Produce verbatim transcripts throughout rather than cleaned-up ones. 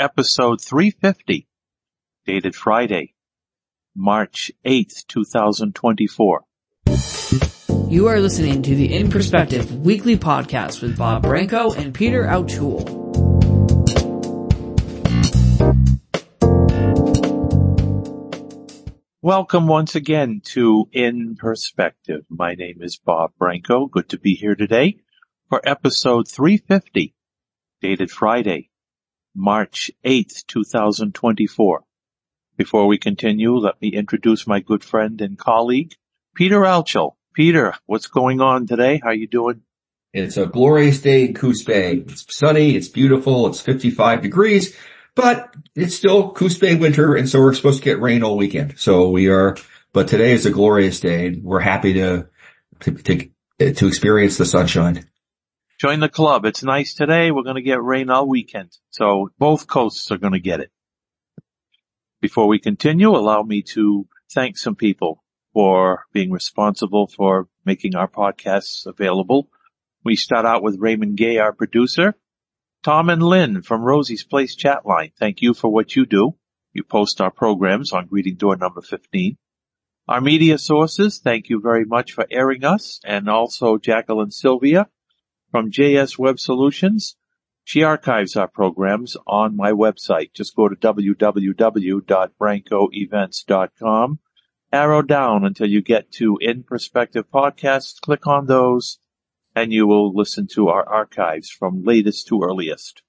episode three fifty, dated Friday, March eighth, twenty twenty-four. You are listening to the In Perspective weekly podcast with Bob Branco and Peter O'Toole. Welcome once again to In Perspective. My name is Bob Branco. Good to be here today for episode three fifty, dated Friday, March eighth, twenty twenty-four. Before we continue, let me introduce my good friend and colleague, Peter O'Toole. Peter, what's going on today? How you doing? It's a glorious day in Coos Bay. It's sunny, it's beautiful, it's fifty-five degrees, but it's still Coos Bay winter, and so we're supposed to get rain all weekend. So we are, but today is a glorious day, and we're happy to, to, to, to experience the sunshine. Join the club. It's nice today. We're going to get rain all weekend. So both coasts are going to get it. Before we continue, allow me to thank some people for being responsible for making our podcasts available. We start out with Raymond Gay, our producer. Tom and Lynn from Rosie's Place chat line. Thank you for what you do. You post our programs on Greeting Door number fifteen. Our media sources, thank you very much for airing us. And also Jacqueline Sylvia from J S Web Solutions. She archives our programs on my website. Just go to w w w dot branco events dot com. Arrow down until you get to In Perspective podcasts. Click on those, and you will listen to our archives from latest to earliest.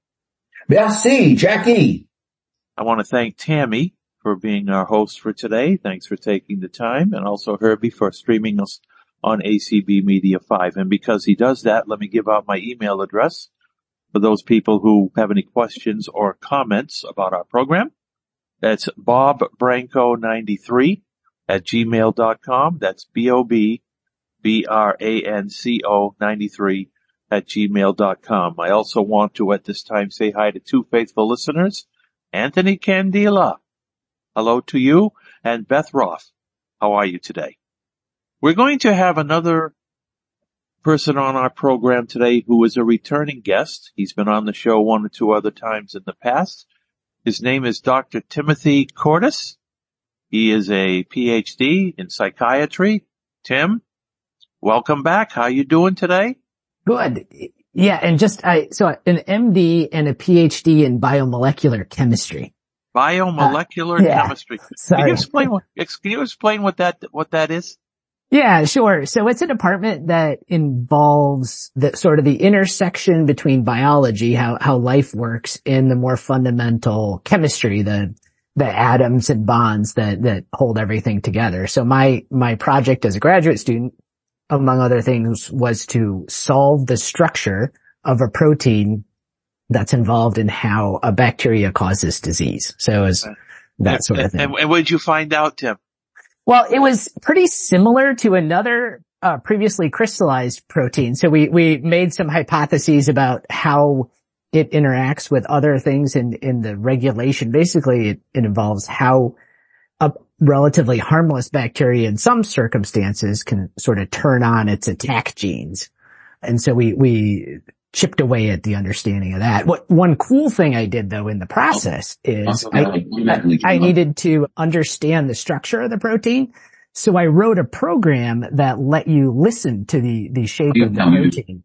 Merci, Jackie. I want to thank Tammy for being our host for today. Thanks for taking the time, and also Herbie for streaming us on A C B Media five. And because he does that, let me give out my email address for those people who have any questions or comments about our program. That's bob branco ninety-three at gmail dot com. That's B O B B R A N C O ninety-three at gmail dot com. I also want to at this time say hi to two faithful listeners, Anthony Candela. Hello to you, and Beth Roth. How are you today? We're going to have another person on our program today who is a returning guest. He's been on the show one or two other times in the past. His name is Doctor Timothy Cordes. He is a P H D in psychiatry. Tim, welcome back. How you doing today? Good. Yeah, and just I so an M D and a P H D in biomolecular chemistry. Biomolecular uh, yeah. chemistry. Sorry. Can you explain what can you explain what that what that is? Yeah, sure. So it's a department that involves the sort of the intersection between biology, how how life works, and the more fundamental chemistry, the the atoms and bonds that that hold everything together. So my my project as a graduate student, among other things, was to solve the structure of a protein that's involved in how a bacteria causes disease. So it was that sort of thing. And, and what did you find out, Tim? Well, it was pretty similar to another uh, previously crystallized protein. So we we made some hypotheses about how it interacts with other things in in the regulation. Basically, it, it involves how a relatively harmless bacteria in some circumstances can sort of turn on its attack genes. And so we we chipped away at the understanding of that. What one cool thing I did though in the process is I, I, I needed to understand the structure of the protein. So I wrote a program that let you listen to the, the shape of the protein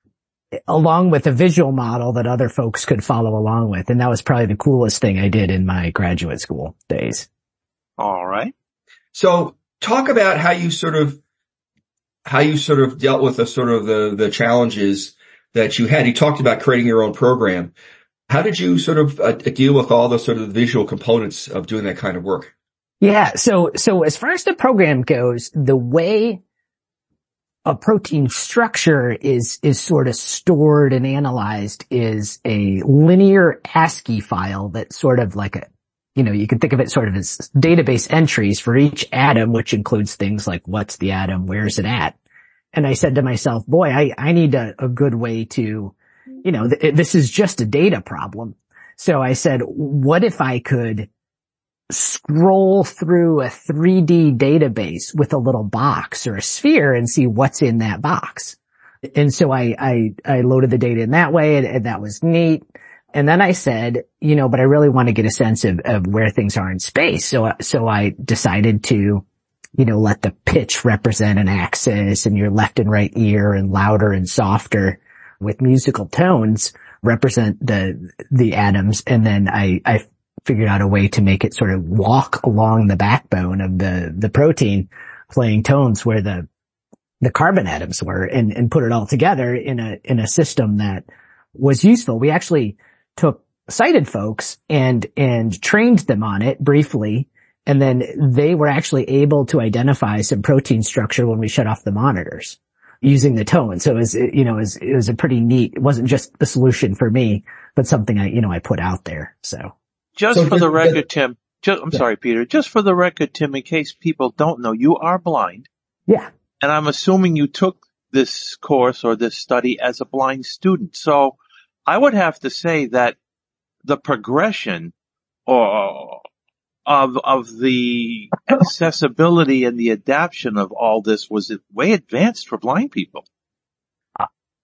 along with a visual model that other folks could follow along with. And that was probably the coolest thing I did in my graduate school days. All right. So talk about how you sort of, how you sort of dealt with the sort of the, the challenges that you had. You talked about creating your own program. How did you sort of uh, deal with all the sort of visual components of doing that kind of work? Yeah. So, so as far as the program goes, the way a protein structure is, is sort of stored and analyzed is a linear ASCII file that's sort of like a, you know, you can think of it sort of as database entries for each atom, which includes things like what's the atom, where's it at? And I said to myself, boy, I, I need a, a good way to, you know, th- this is just a data problem. So I said, what if I could scroll through a three D database with a little box or a sphere and see what's in that box? And so I, I, I loaded the data in that way, and, and that was neat. And then I said, you know, but I really want to get a sense of, of where things are in space. So, so I decided to, you know, let the pitch represent an axis and your left and right ear and louder and softer with musical tones represent the, the atoms. And then I, I figured out a way to make it sort of walk along the backbone of the, the protein, playing tones where the, the carbon atoms were, and, and put it all together in a, in a system that was useful. We actually took sighted folks and, and trained them on it briefly. And then they were actually able to identify some protein structure when we shut off the monitors using the tone. So it was, you know, it was, it was a pretty neat, it wasn't just a solution for me, but something I, you know, I put out there. So just so for just, the record, Tim, just, I'm yeah. sorry, Peter, just for the record, Tim, in case people don't know, you are blind. Yeah. And I'm assuming you took this course or this study as a blind student. So I would have to say that the progression or of, of the accessibility and the adaption of all this was way advanced for blind people. Uh,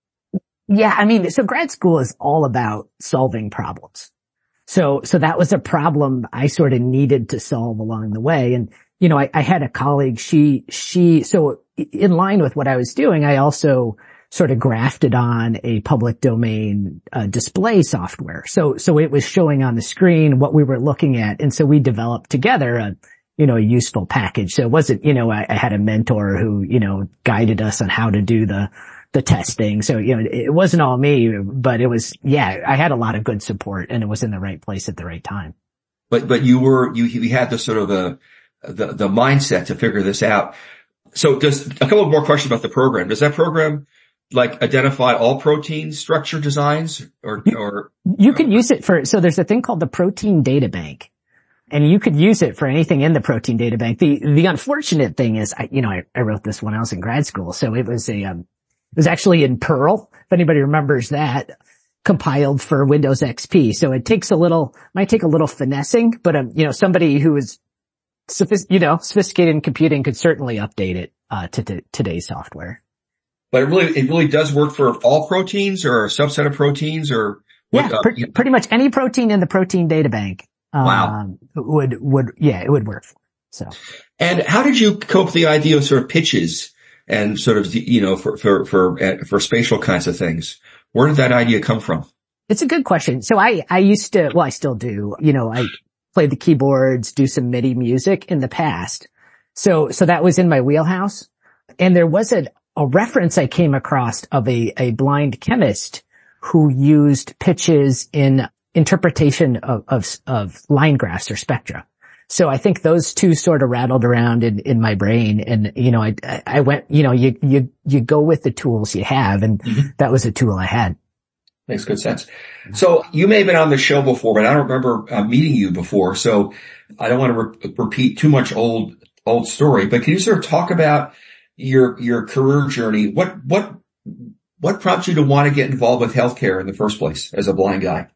yeah. I mean, so grad school is all about solving problems. So, so that was a problem I sort of needed to solve along the way. And, you know, I, I had a colleague, she, she, so in line with what I was doing, I also sort of grafted on a public domain uh, display software. So, so it was showing on the screen what we were looking at. And so we developed together a, you know, a useful package. So it wasn't, you know, I, I had a mentor who, you know, guided us on how to do the, the testing. So, you know, it wasn't all me, but it was, yeah, I had a lot of good support and it was in the right place at the right time. But, but you were, you, you had the sort of a, the, the mindset to figure this out. So just a couple more questions about the program. Does that program like identify all protein structure designs or, you, or? You could use it for, so there's a thing called the protein data bank, and you could use it for anything in the protein data bank. The, the unfortunate thing is, I, you know, I, I wrote this when I was in grad school. So it was a, um, it was actually in Perl, if anybody remembers that, compiled for Windows X P. So it takes a little, might take a little finessing, but, um, you know, somebody who is sophist, you know, sophisticated in computing could certainly update it, uh, to, to today's software. But it really, it really does work for all proteins or a subset of proteins or what, yeah, uh, pre- pretty much any protein in the protein data bank. Um, wow. would, would, yeah, it would work for. So. And how did you cope with the idea of sort of pitches and sort of, you know, for, for, for, for spatial kinds of things? Where did that idea come from? It's a good question. So I, I used to, well, I still do, you know, I played the keyboards, do some MIDI music in the past. So, so that was in my wheelhouse. And there was a, a reference I came across of a, a blind chemist who used pitches in interpretation of, of, of line graphs or spectra. So I think those two sort of rattled around in, in my brain. And, you know, I, I went, you know, you, you, you go with the tools you have. And mm-hmm. that was a tool I had. Makes good sense. So you may have been on the show before, but I don't remember uh, meeting you before. So I don't want to re- repeat too much old, old story, but can you sort of talk about your, your career journey? What, what, what prompted you to want to get involved with healthcare in the first place as a blind guy?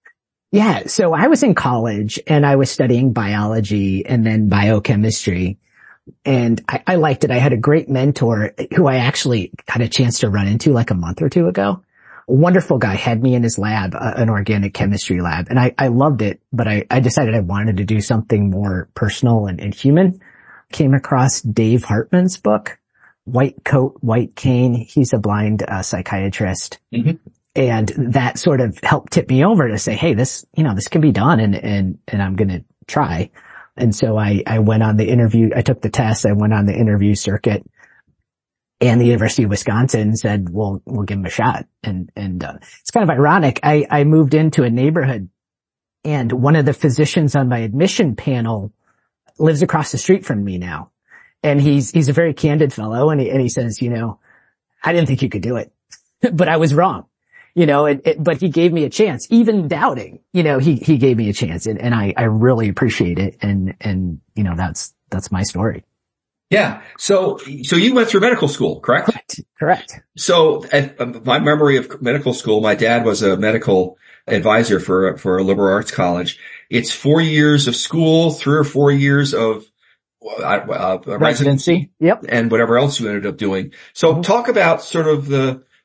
Yeah. So I was in college and I was studying biology and then biochemistry. And I, I liked it. I had a great mentor who I actually had a chance to run into like a month or two ago. A wonderful guy had me in his lab, uh, an organic chemistry lab. And I, I loved it, but I, I decided I wanted to do something more personal and, and human. Came across Dave Hartman's book, White Coat, White Cane. He's a blind uh, psychiatrist. Mm-hmm. And that sort of helped tip me over to say, hey, this, you know, this can be done and, and, and I'm going to try. And so I, I went on the interview. I took the test. I went on the interview circuit, and the University of Wisconsin said, well, we'll give him a shot. And, and, uh, it's kind of ironic. I, I moved into a neighborhood and one of the physicians on my admission panel lives across the street from me now. And he's, he's a very candid fellow. And he, and he says, you know, I didn't think you could do it, but I was wrong. You know, it, it, but he gave me a chance, even doubting, you know, he, he gave me a chance, and, and I, I really appreciate it. And, and, you know, that's, that's my story. Yeah. So, so you went through medical school, correct? Correct. Correct. So at, uh, my memory of medical school, my dad was a medical advisor for, for a liberal arts college. It's four years of school, three or four years of uh, uh, residency. Yep. And whatever else you ended up doing. So mm-hmm. talk about sort of the,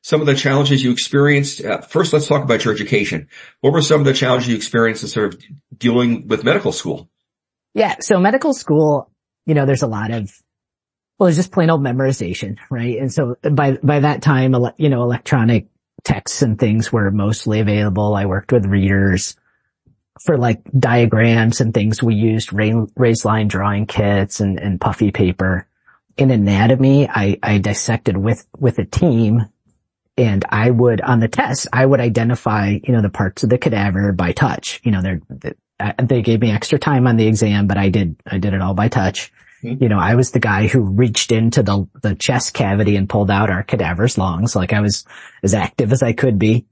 some of the challenges you experienced? Uh, first, let's talk about your education. What were some of the challenges you experienced in sort of dealing with medical school? Yeah. So medical school, you know, there's a lot of, well, it's just plain old memorization, right? And so by, by that time, you know, electronic texts and things were mostly available. I worked with readers. For like diagrams and things, we used raised line drawing kits and, and puffy paper. In anatomy, I, I dissected with, with a team, and I would, on the test, I would identify, you know, the parts of the cadaver by touch. You know, they're, they gave me extra time on the exam, but I did, I did it all by touch. Mm-hmm. You know, I was the guy who reached into the, the chest cavity and pulled out our cadaver's lungs. Like I was as active as I could be.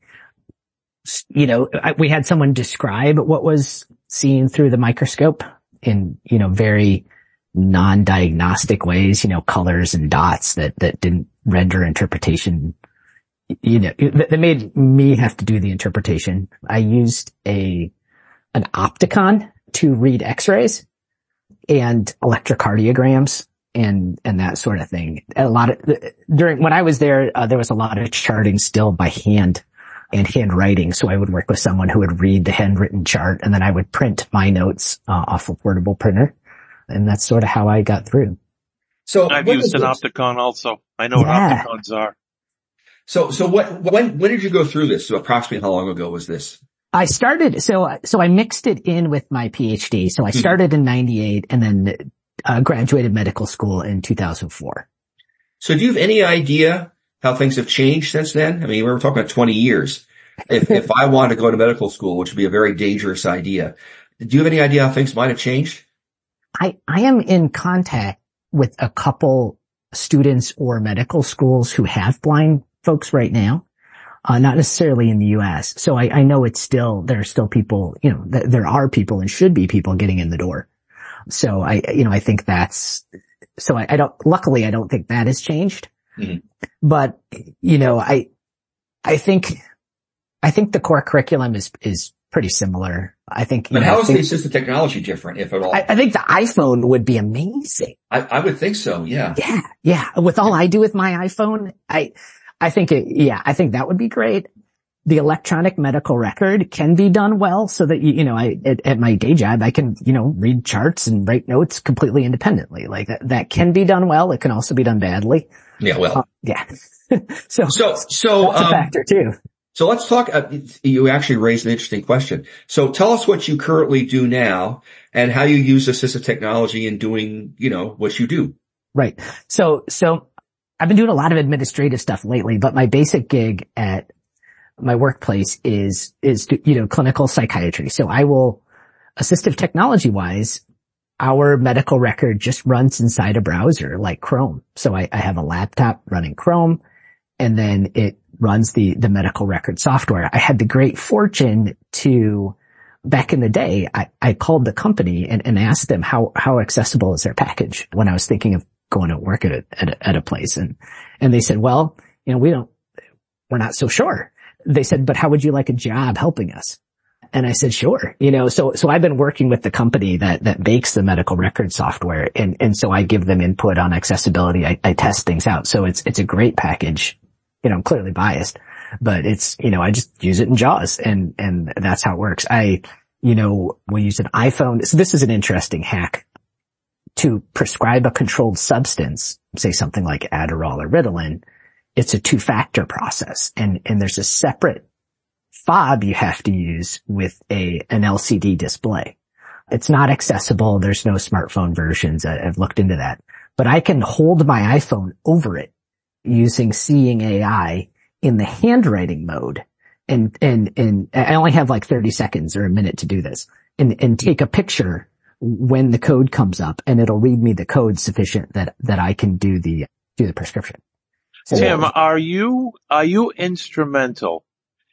You know, we had someone describe what was seen through the microscope in, you know, very non-diagnostic ways, you know, colors and dots that, that didn't render interpretation, you know, that made me have to do the interpretation. I used a, an opticon to read x-rays and electrocardiograms and, and that sort of thing. A lot of, during, when I was there, uh, there was a lot of charting still by hand and handwriting. So I would work with someone who would read the handwritten chart, and then I would print my notes uh, off a portable printer. And that's sort of how I got through. So I've used an Opticon also. I know yeah. what Opticons are. So, so what, when, when did you go through this? So approximately how long ago was this? I started, so, so I mixed it in with my PhD. So I started in ninety-eight and then uh, graduated medical school in two thousand four. So do you have any idea how things have changed since then? I mean, we were talking about twenty years. If, if I wanted to go to medical school, which would be a very dangerous idea, do you have any idea how things might have changed? I, I am in contact with a couple students or medical schools who have blind folks right now, uh, not necessarily in the U S. So I, I know it's still, there are still people, you know, th- there are people and should be people getting in the door. So I, you know, I think that's, so I, I don't, luckily I don't think that has changed. Mm-hmm. But, you know, I, I think, I think the core curriculum is, is pretty similar. I think. But know, how I is think, the assistive technology different, if at all? I, I think the iPhone would be amazing. I, I would think so. Yeah. Yeah. Yeah. With all I do with my iPhone, I, I think it, yeah, I think that would be great. The electronic medical record can be done well so that, you, you know, I, at, at my day job, I can, you know, read charts and write notes completely independently. Like that, that can be done well. It can also be done badly. Yeah. Well, uh, yeah. so, so, so, that's um, a factor too. So let's talk, uh, you actually raised an interesting question. So tell us what you currently do now and how you use assistive technology in doing, you know, what you do. Right. So, so I've been doing a lot of administrative stuff lately, but my basic gig at my workplace is, is, you know, clinical psychiatry. So I will, assistive technology wise, our medical record just runs inside a browser like Chrome. So I, I have a laptop running Chrome, and then it runs the, the medical record software. I had the great fortune to, back in the day, I, I called the company and, and asked them how, how accessible is their package when I was thinking of going to work at a, at a, at a place. And, and they said, well, you know, we don't, we're not so sure. They said, but how would you like a job helping us? And I said, sure. You know, so, so I've been working with the company that, that makes the medical record software. And, and so I give them input on accessibility. I, I test things out. So it's, it's a great package. You know, I'm clearly biased, but it's, you know, I just use it in JAWS and, and that's how it works. I, you know, we use an iPhone. So this is an interesting hack to prescribe a controlled substance, say something like Adderall or Ritalin. It's a two-factor process, and, and there's a separate fob you have to use with a, an L C D display. It's not accessible. There's no smartphone versions. I, I've looked into that, but I can hold my iPhone over it using Seeing A I in the handwriting mode. And, and, and I only have like thirty seconds or a minute to do this, and, and take a picture when the code comes up, and it'll read me the code sufficient that, that I can do the, do the prescription. So, Tim, are you, are you instrumental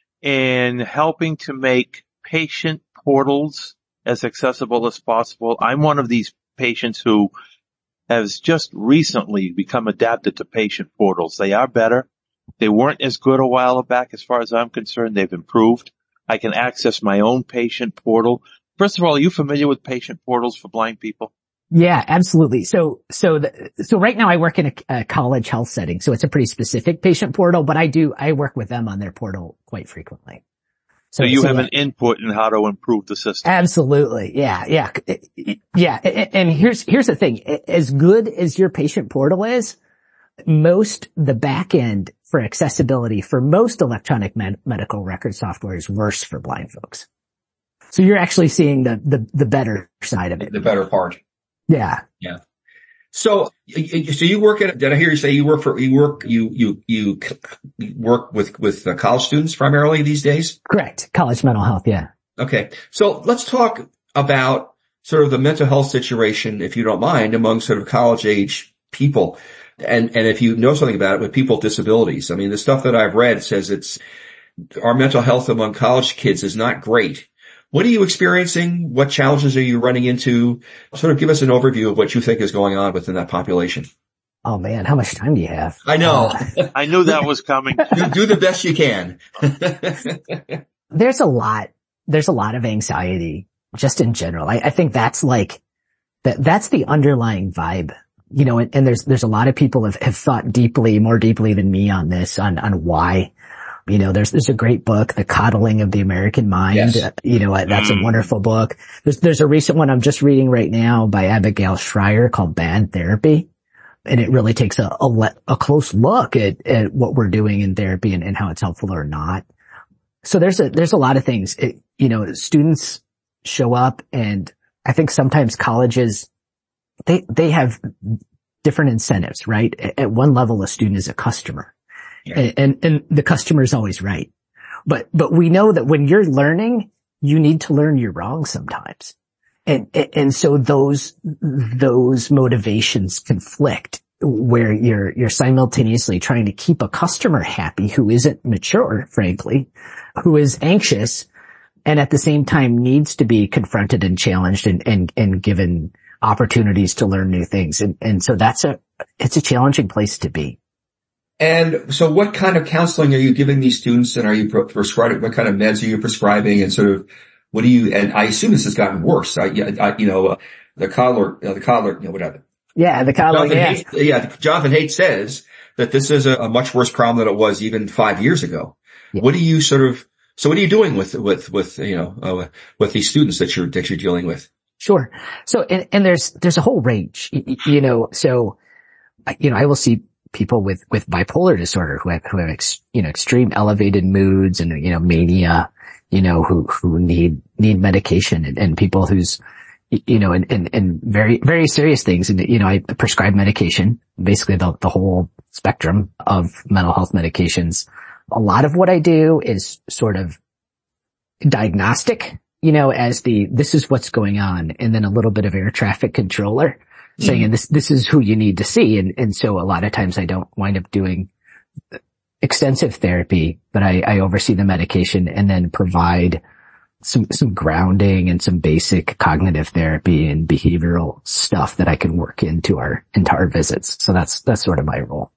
in helping to make patient portals as accessible as possible? I'm one of these patients who has just recently become adapted to patient portals. They are better. They weren't as good a while back as far as I'm concerned. They've improved. I can access my own patient portal. First of all, are you familiar with patient portals for blind people? Yeah, absolutely. So, so, the, so right now I work in a, a college health setting, so it's a pretty specific patient portal, but I do, I work with them on their portal quite frequently. So, so you so have yeah. an input in how to improve the system. Absolutely. Yeah. Yeah. Yeah. And here's, here's the thing. As good as your patient portal is, most, the back end for accessibility for most electronic med- medical record software is worse for blind folks. So you're actually seeing the, the, the better side of it. The better part. Yeah. Yeah. So, so you work at, did I hear you say you work for, you work, you, you, you work with, with uh, college students primarily these days? Correct. College mental health. Yeah. Okay. So let's talk about sort of the mental health situation, if you don't mind, among sort of college age people. And, and if you know something about it with people with disabilities. I mean, the stuff that I've read says it's, our mental health among college kids is not great. What are you experiencing? What challenges are you running into? Sort of give us an overview of what you think is going on within that population. Oh man, how much time do you have? I know. Uh, I knew that was coming. do, do the best you can. There's a lot, there's a lot of anxiety just in general. I, I think that's like, that, that's the underlying vibe, you know, and, and there's, there's a lot of people have, have thought deeply, more deeply than me on this, on, on why. You know, there's, there's a great book, The Coddling of the American Mind. Yes. Uh, you know, that's mm. a wonderful book. There's, there's a recent one I'm just reading right now by Abigail Shrier called Bad Therapy. And it really takes a, a, le- a close look at, at what we're doing in therapy and, and how it's helpful or not. So there's a, there's a lot of things. It, you know, students show up, and I think sometimes colleges, they, they have different incentives, right? At one level, a student is a customer. Yeah. And, and the customer is always right. But, but we know that when you're learning, you need to learn you're wrong sometimes. And, and so those, those motivations conflict, where you're, you're simultaneously trying to keep a customer happy who isn't mature, frankly, who is anxious, and at the same time needs to be confronted and challenged and, and, and given opportunities to learn new things. And, and so that's a, it's a challenging place to be. And so what kind of counseling are you giving these students, and are you prescribing, what kind of meds are you prescribing, and sort of what do you, and I assume this has gotten worse. I, I you know, uh, the coddler, uh, the coddler, you know, whatever. Yeah, the coddler, yeah. Haidt, yeah, Jonathan Haidt says that this is a, a much worse problem than it was even five years ago. Yeah. What do you sort of, so what are you doing with, with, with, you know, uh, with these students that you're, that you're dealing with? Sure. So, and, and there's, there's a whole range, you know, so, you know, I will see people with, with bipolar disorder who have, who have, ex, you know, extreme elevated moods and, you know, mania, you know, who, who need, need medication, and, and people who's, you know, and, and, and very, very serious things. And, you know, I prescribe medication, basically the, the whole spectrum of mental health medications. A lot of what I do is sort of diagnostic, you know, as the, this is what's going on, and then a little bit of air traffic controller. Saying, and this, this is who you need to see. And, and so a lot of times I don't wind up doing extensive therapy, but I, I oversee the medication and then provide some, some grounding and some basic cognitive therapy and behavioral stuff that I can work into our, into our visits. So that's, that's sort of my role.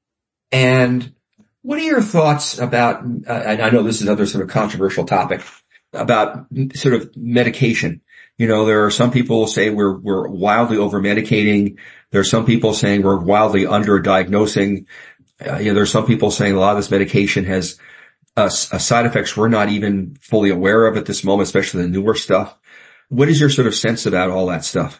And what are your thoughts about, uh, and I know this is another sort of controversial topic, about sort of medication? You know, there are some people who say we're, we're wildly over medicating. There are some people saying we're wildly under diagnosing. Uh, you know, there's some people saying a lot of this medication has uh, side effects we're not even fully aware of at this moment, especially the newer stuff. What is your sort of sense about all that stuff?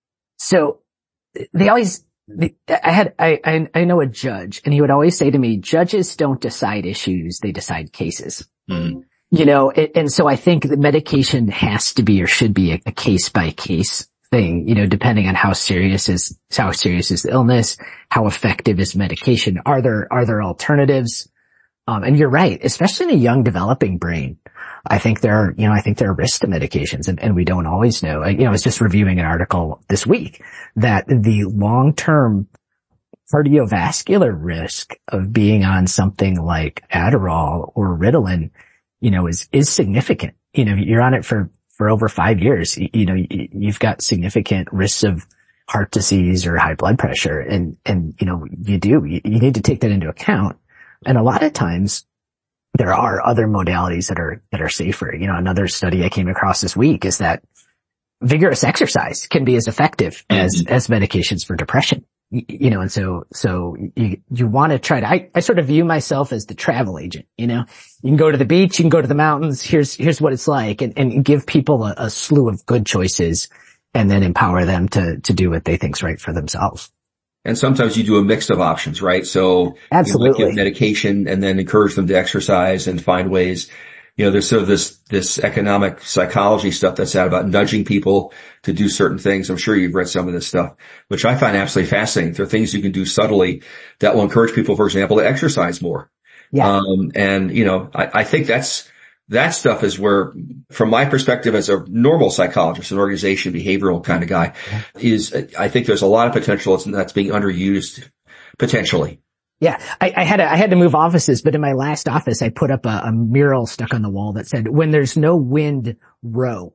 So they always, they, I had, I, I, I know a judge, and he would always say to me, judges don't decide issues, they decide cases. Mm-hmm. You know, and, and so I think the medication has to be or should be a, a case by case thing, you know, depending on how serious is, how serious is the illness, how effective is medication. Are there, are there alternatives? Um, and you're right, especially in a young developing brain. I think there are, you know, I think there are risks to medications, and, and we don't always know. I, you know, I was just reviewing an article this week that the long-term cardiovascular risk of being on something like Adderall or Ritalin, you know, is, is significant. You know, you're on it for, for over five years. You, you know, you, you've got significant risks of heart disease or high blood pressure. And, and, you know, you do, you, you need to take that into account. And a lot of times there are other modalities that are, that are safer. You know, another study I came across this week is that vigorous exercise can be as effective as, mm-hmm. as medications for depression. You, you know, and so, so you, you want to try to, I, I sort of view myself as the travel agent, you know, you can go to the beach, you can go to the mountains. Here's, here's what it's like, and, and give people a, a slew of good choices and then empower them to, to do what they think's right for themselves. And sometimes you do a mix of options, right? So absolutely, you might give medication and then encourage them to exercise and find ways. You know, there's sort of this, this economic psychology stuff that's out about nudging people to do certain things. I'm sure you've read some of this stuff, which I find absolutely fascinating. There are things you can do subtly that will encourage people, for example, to exercise more. Yeah. Um, and, you know, I, I think that's, that stuff is where, from my perspective as a normal psychologist, an organization behavioral kind of guy, is, I think there's a lot of potential that's being underused potentially. Yeah, I, I had to, I had to move offices, but in my last office, I put up a, a mural stuck on the wall that said, "When there's no wind, row."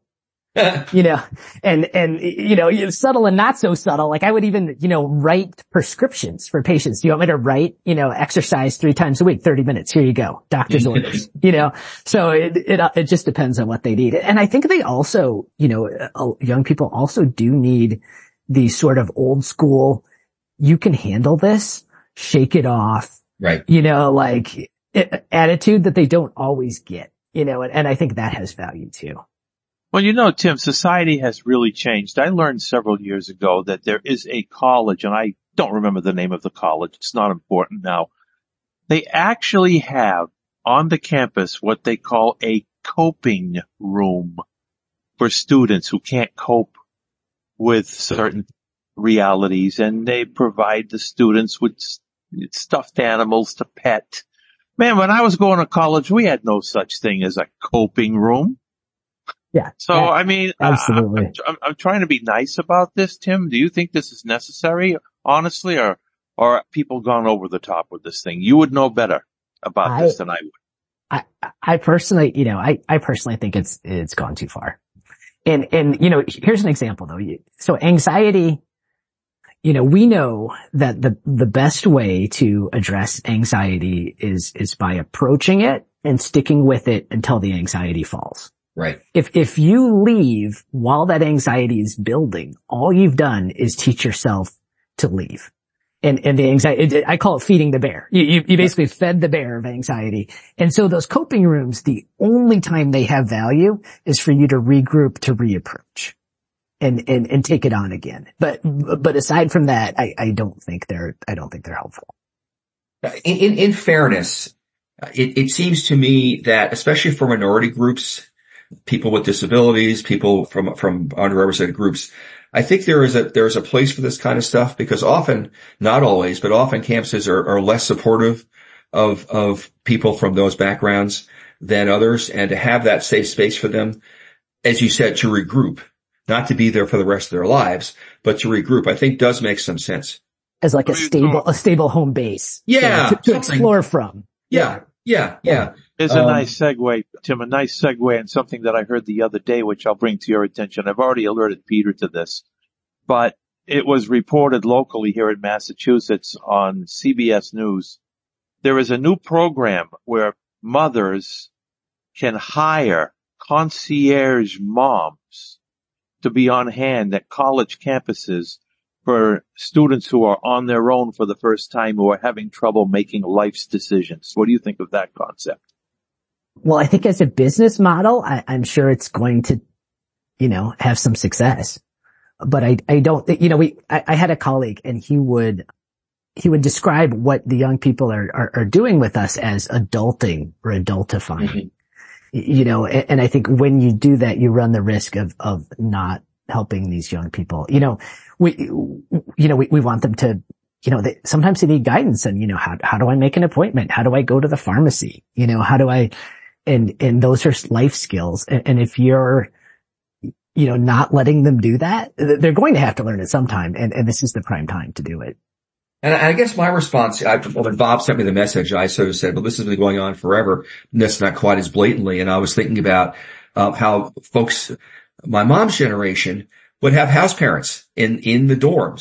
You know, and, and, you know, subtle and not so subtle. Like I would even, you know, write prescriptions for patients. Do you want me to write, you know, exercise three times a week, thirty minutes? Here you go. Doctor's orders, you know, so it, it, it just depends on what they need. And I think they also, you know, young people also do need the sort of old school, you can handle this, shake it off, right? You know, like it, attitude that they don't always get, you know, and, and I think that has value too. Well, you know, Tim, society has really changed. I learned several years ago that there is a college, and I don't remember the name of the college. It's not important now. They actually have on the campus what they call a coping room for students who can't cope with certain realities, and they provide the students with stuffed animals to pet. Man, when I was going to college, we had no such thing as a coping room. Yeah. So, yeah, I mean, absolutely. I, I'm, I'm trying to be nice about this, Tim. Do you think this is necessary, honestly, or, or are people gone over the top with this thing? You would know better about I, this than I would. I, I personally, you know, I, I personally think it's, it's gone too far. And, and, you know, here's an example though. So anxiety, you know, we know that the, the best way to address anxiety is, is by approaching it and sticking with it until the anxiety falls. Right. If, if you leave while that anxiety is building, all you've done is teach yourself to leave. And, and the anxiety, I call it feeding the bear. You, you, you basically fed the bear of anxiety. And so those coping rooms, the only time they have value is for you to regroup, to reapproach and, and, and take it on again. But, but aside from that, I, I don't think they're, I don't think they're helpful. In, in, in fairness, it, it seems to me that especially for minority groups, people with disabilities, people from, from underrepresented groups, I think there is a, there is a place for this kind of stuff because often, not always, but often campuses are, are less supportive of, of people from those backgrounds than others. And to have that safe space for them, as you said, to regroup, not to be there for the rest of their lives, but to regroup, I think does make some sense. As like a stable, a stable home base. Yeah. To, to explore from. Yeah. Yeah. Yeah. It's a um, nice segue, Tim, a nice segue and something that I heard the other day, which I'll bring to your attention. I've already alerted Peter to this, but it was reported locally here in Massachusetts on C B S News. There is a new program where mothers can hire concierge moms to be on hand at college campuses for students who are on their own for the first time, who are having trouble making life's decisions. What do you think of that concept? Well, I think as a business model, I, I'm sure it's going to, you know, have some success. But I, I don't, you know, we, I, I had a colleague and he would, he would describe what the young people are, are, are doing with us as adulting or adultifying. Mm-hmm. You know, and, and I think when you do that, you run the risk of, of not helping these young people. You know, we, you know, we, we want them to, you know, they, sometimes they need guidance and, you know, how, how do I make an appointment? How do I go to the pharmacy? You know, how do I, and, and those are life skills. And, and if you're, you know, not letting them do that, they're going to have to learn it sometime. And, and this is the prime time to do it. And I guess my response, I, when Bob sent me the message, I sort of said, well, this has been going on forever. And that's not quite as blatantly. And I was thinking about uh, how folks, my mom's generation, would have house parents in, in the dorms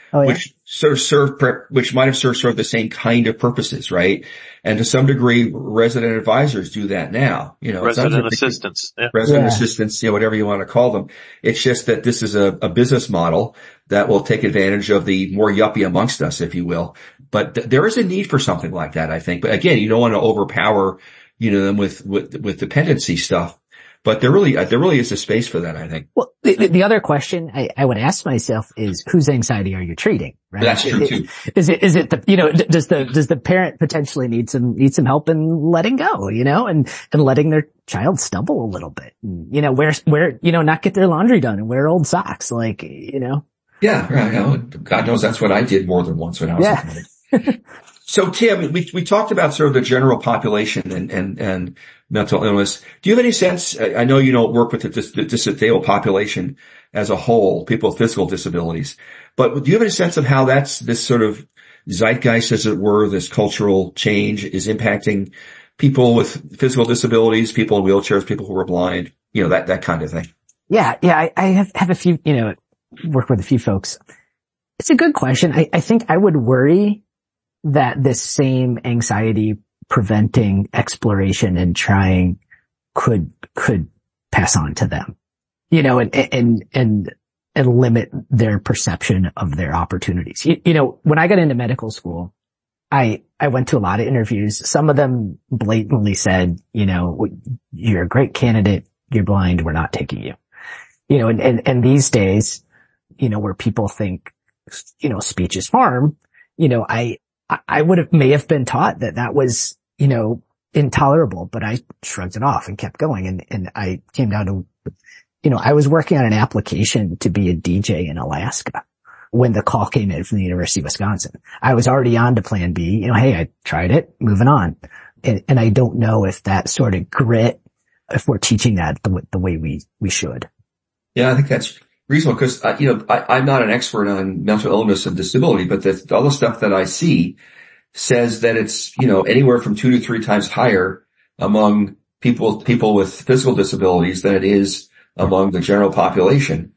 Oh, yeah? which sort of serve, which might have served sort of the same kind of purposes, right? And to some degree, resident advisors do that now. You know, resident assistants, yeah. resident Yeah. assistants, you know, whatever you want to call them. It's just that this is a, a business model that will take advantage of the more yuppie amongst us, if you will. But th- there is a need for something like that, I think. But again, you don't want to overpower, you know, them with, with, with dependency stuff. But there really, there really is a space for that, I think. Well, the, the other question I, I would ask myself is, whose anxiety are you treating? Right? That's true too. Is it, is it the, you know, does the, does the parent potentially need some, need some help in letting go, you know, and, and letting their child stumble a little bit, and, you know, wear, wear, you know, not get their laundry done and wear old socks, like, you know. Yeah, right. You know, God knows that's what I did more than once when I was Yeah. a kid. So Tim, we, we talked about sort of the general population and, and, and mental illness. Do you have any sense, I know you don't work with the, dis, the disabled population as a whole, people with physical disabilities, but do you have any sense of how that's, this sort of zeitgeist, as it were, this cultural change is impacting people with physical disabilities, people in wheelchairs, people who are blind, you know, that, that kind of thing? Yeah. Yeah. I, I have, have a few, you know, work with a few folks. It's a good question. I, I think I would worry that this same anxiety preventing exploration and trying could, could pass on to them, you know, and, and, and, and limit their perception of their opportunities. You, you know, when I got into medical school, I, I went to a lot of interviews. Some of them blatantly said, you know, you're a great candidate. You're blind. We're not taking you, you know, and, and, and these days, you know, where people think, you know, speech is harm, you know, I, I would have, may have been taught that that was, you know, intolerable, but I shrugged it off and kept going. And, and I came down to, you know, I was working on an application to be a D J in Alaska when the call came in from the University of Wisconsin. I was already on to plan B, you know, hey, I tried it, moving on. And, and I don't know if that sort of grit, if we're teaching that the, the way we, we should. Yeah, I think that's reasonable because, uh, you know, I, I'm not an expert on mental illness and disability, but the, all the stuff that I see says that it's, you know, anywhere from two to three times higher among people, people with physical disabilities than it is among the general population.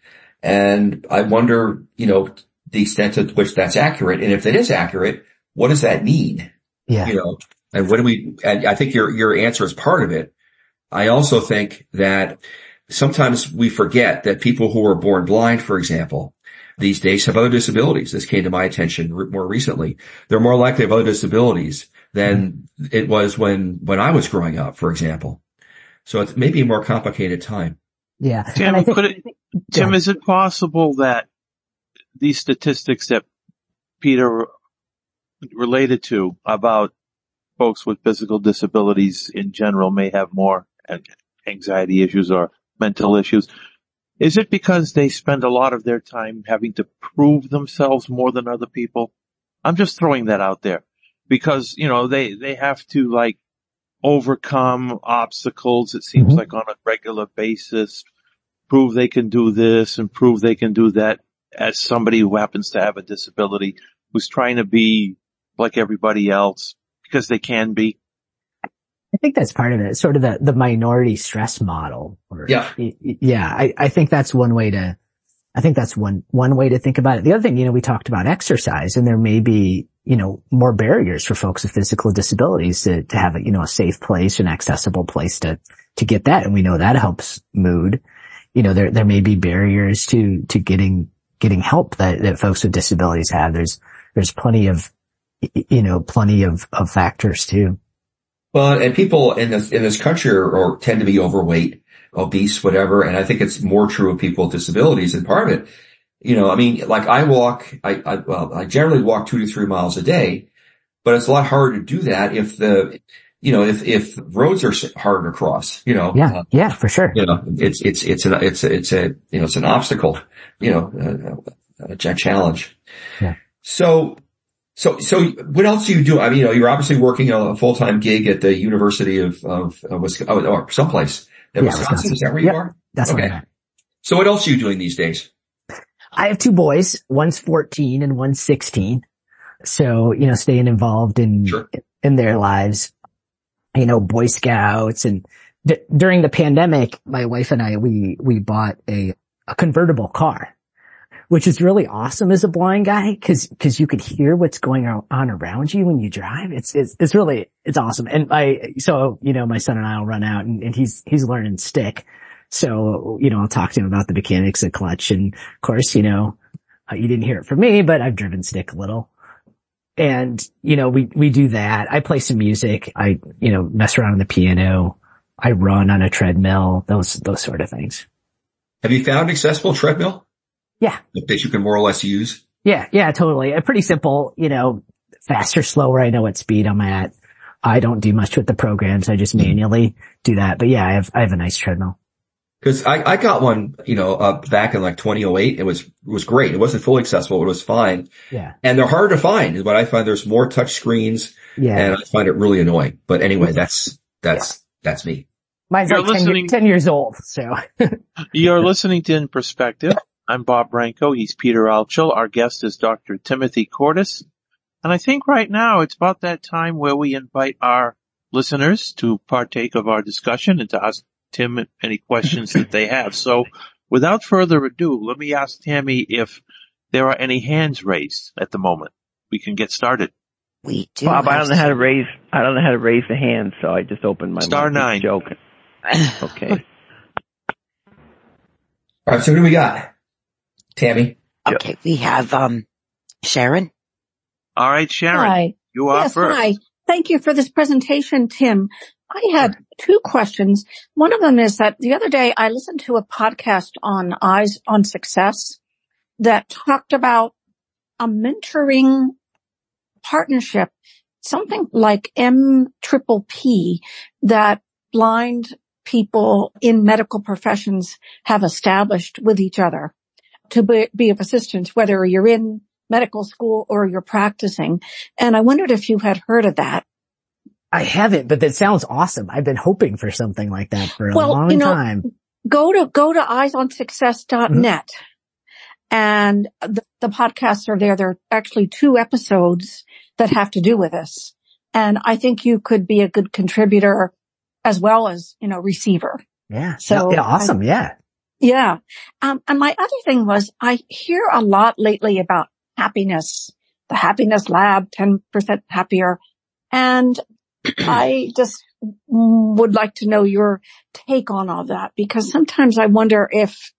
And I wonder, you know, the extent to which that's accurate. And if it is accurate, what does that mean? Yeah. You know, and what do we, and I think your, your answer is part of it. I also think that sometimes we forget that people who are born blind, for example, these days have other disabilities. This came to my attention re- more recently. They're more likely to have other disabilities than mm-hmm. it was when, when I was growing up, for example. So it's maybe a more complicated time. Yeah. Tim, think, could it, Tim, is it possible that these statistics that Peter related to about folks with physical disabilities in general may have more anxiety issues or mental issues? Is it because they spend a lot of their time having to prove themselves more than other people? I'm just throwing that out there because, you know, they, they have to like overcome obstacles, it seems mm-hmm. like on a regular basis, prove they can do this and prove they can do that as somebody who happens to have a disability who's trying to be like everybody else because they can be. I think that's part of it, sort of the, the minority stress model. Or, yeah. Yeah. I, I think that's one way to, I think that's one, one way to think about it. The other thing, you know, we talked about exercise and there may be, you know, more barriers for folks with physical disabilities to, to have a, you know, a safe place, an accessible place to, to get that. And we know that helps mood. You know, there, there may be barriers to, to getting, getting help that, that folks with disabilities have. There's, there's plenty of, you know, plenty of, of factors too. Well, and people in this, in this country are, or tend to be overweight, obese, whatever. And I think it's more true of people with disabilities. And part of it, you know, I mean, like I walk, I, I, well, I generally walk two to three miles a day, but it's a lot harder to do that if the, you know, if, if roads are harder to cross, you know. Yeah. Yeah, for sure. You know, it's, it's, it's an, it's, a, it's a, you know, it's an obstacle, you know, a, a challenge. Yeah. So, So, so what else do you do? I mean, you know, you're obviously working a full-time gig at the University of, of, of Wisconsin, or someplace in yeah, Wisconsin. Wisconsin. Is that where yep, you are? That's okay. where I'm at. So what else are you doing these days? I have two boys. One's fourteen and one's sixteen. So, you know, staying involved in, sure. in their lives, you know, Boy Scouts. And d- during the pandemic, my wife and I, we, we bought a, a convertible car. which is really awesome as a blind guy, cause, cause you could hear what's going on around you when you drive. It's, it's, it's really, it's awesome. And I, so, you know, my son and I will run out and, and he's, he's learning stick. So, you know, I'll talk to him about the mechanics of clutch. And of course, you know, uh, you didn't hear it from me, but I've driven stick a little. And, you know, we, we do that. I play some music. I, you know, mess around on the piano. I run on a treadmill, those, those sort of things. Have you found accessible treadmill? Yeah. That you can more or less use? Yeah, yeah, totally. A pretty simple, you know, faster, slower. I know what speed I'm at. I don't do much with the programs. I just manually do that. But yeah, I have, I have a nice treadmill. Cause I, I got one, you know, uh, back in like twenty oh eight. It was, it was great. It wasn't fully accessible. It was fine. Yeah. And they're hard to find, but I find there's more touch screens. Yeah. And I find it really annoying. But anyway, that's, that's, yeah. that's me. Mine's You're like ten, ten years old, so. You're listening to In Perspective. I'm Bob Branco. He's Peter Altschul. Our guest is Doctor Timothy Cordes. And I think right now it's about that time where we invite our listeners to partake of our discussion and to ask Tim any questions that they have. So without further ado, let me ask Tammy if there are any hands raised at the moment. We can get started. We do. Bob, I don't know how to raise, I don't know how to raise the hand, so I just opened my Star nine. Joke. Okay. All right. So who do we got? Tammy. Okay. We have, um, Sharon. All right, Sharon. Hi. You are yes, first. Hi. Thank you for this presentation, Tim. I had two questions. One of them is that the other day I listened to a podcast on Eyes on Success that talked about a mentoring partnership, something like M Triple P, that blind people in medical professions have established with each other to be, be of assistance, whether you're in medical school or you're practicing. And I wondered if you had heard of that. I haven't, but that sounds awesome. I've been hoping for something like that for a well, long you know, time. Go to, go to eyes on success dot net mm-hmm. and the, the podcasts are there. There are actually two episodes that have to do with this. And I think you could be a good contributor as well as, you know, receiver. Yeah. So yeah, awesome. I, yeah. Yeah. Um, and my other thing was I hear a lot lately about happiness, the happiness lab, ten percent happier. And I just would like to know your take on all that, because sometimes I wonder if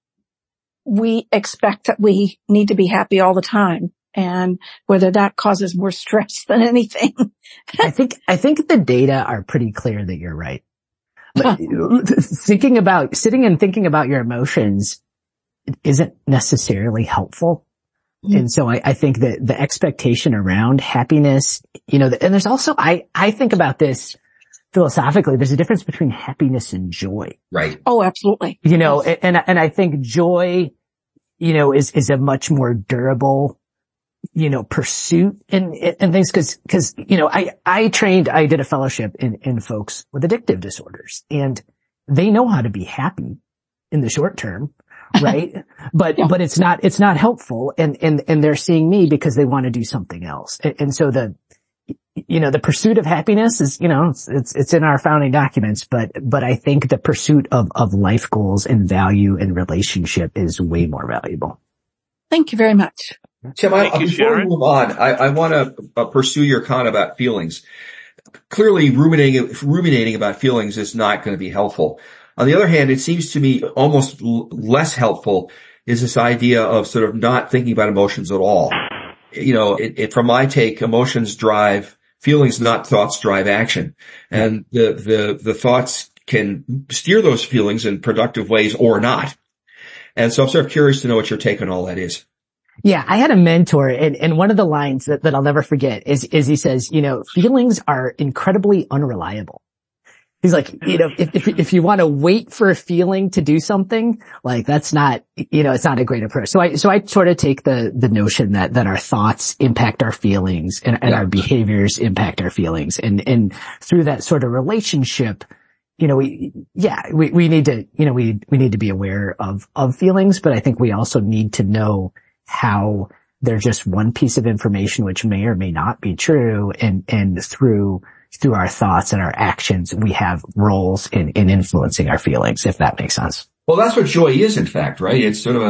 we expect that we need to be happy all the time and whether that causes more stress than anything. I think, I think the data are pretty clear that you're right. But thinking about, sitting and thinking about your emotions isn't necessarily helpful. Mm-hmm. And so I, I think that the expectation around happiness, you know, and there's also, I, I think about this philosophically, there's a difference between happiness and joy. Right. Oh, absolutely. You know, yes. and, and I think joy, you know, is, is a much more durable, you know, pursuit and, and things. Cause, cause, you know, I, I trained, I did a fellowship in, in folks with addictive disorders, and they know how to be happy in the short term. Right. But, yeah. but it's not, it's not helpful. And, and, and they're seeing me because they want to do something else. And, and so the, you know, the pursuit of happiness is, you know, it's, it's, it's in our founding documents, but, but I think the pursuit of, of life goals and value and relationship is way more valuable. Thank you very much. Tim, I, you, before Sharon. we move on, I, I want to uh, pursue your comment about feelings. Clearly ruminating, ruminating about feelings is not going to be helpful. On the other hand, it seems to me almost l- less helpful is this idea of sort of not thinking about emotions at all. You know, it, it, from my take, emotions drive feelings, not thoughts drive action. And the, the, the thoughts can steer those feelings in productive ways or not. And so I'm sort of curious to know what your take on all that is. Yeah, I had a mentor, and, and one of the lines that, that I'll never forget is, is he says, you know, feelings are incredibly unreliable. He's like, you know, if, if, if you want to wait for a feeling to do something, like that's not, you know, it's not a great approach. So I, so I sort of take the, the notion that, that our thoughts impact our feelings and, and yeah. our behaviors impact our feelings. And, and through that sort of relationship, you know, we, yeah, we, we need to, you know, we, we need to be aware of, of feelings, but I think we also need to know how they're just one piece of information which may or may not be true. And, and through, through our thoughts and our actions, we have roles in, in influencing our feelings, if that makes sense. Well, that's what joy is, in fact, right? It's sort of a,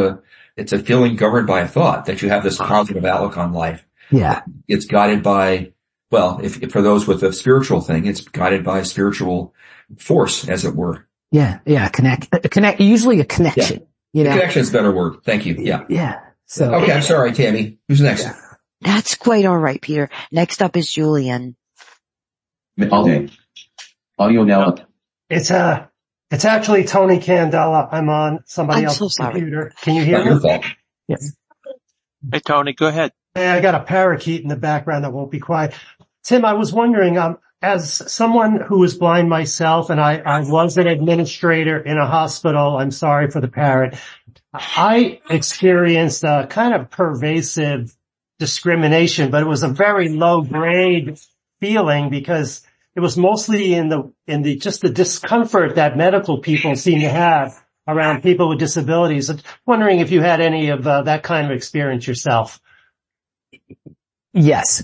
it's a feeling governed by a thought, that you have this positive outlook on life. Yeah. It's guided by, well, if, if for those with a spiritual thing, it's guided by a spiritual force, as it were. Yeah. Yeah. Connect, connect, usually a connection, Yeah. you know? Connection is a better word. Thank you. Yeah. Yeah. So. Okay. I'm sorry, Tammy. Who's next? Yeah. That's quite all right, Peter. Next up is Julian. All day. Audio now up. It's uh it's actually Tony Candela. I'm on somebody I'm else's so sorry. computer. Can you hear Not me? your fault. Yes. Hey, Tony, go ahead. Hey, I got a parakeet in the background that won't be quiet. Tim, I was wondering, um, as someone who is blind myself, and I, I was an administrator in a hospital, I'm sorry for the parrot, I experienced a kind of pervasive discrimination, but it was a very low grade feeling because it was mostly in the, in the, just the discomfort that medical people seem to have around people with disabilities. I'm wondering if you had any of uh, that kind of experience yourself. Yes.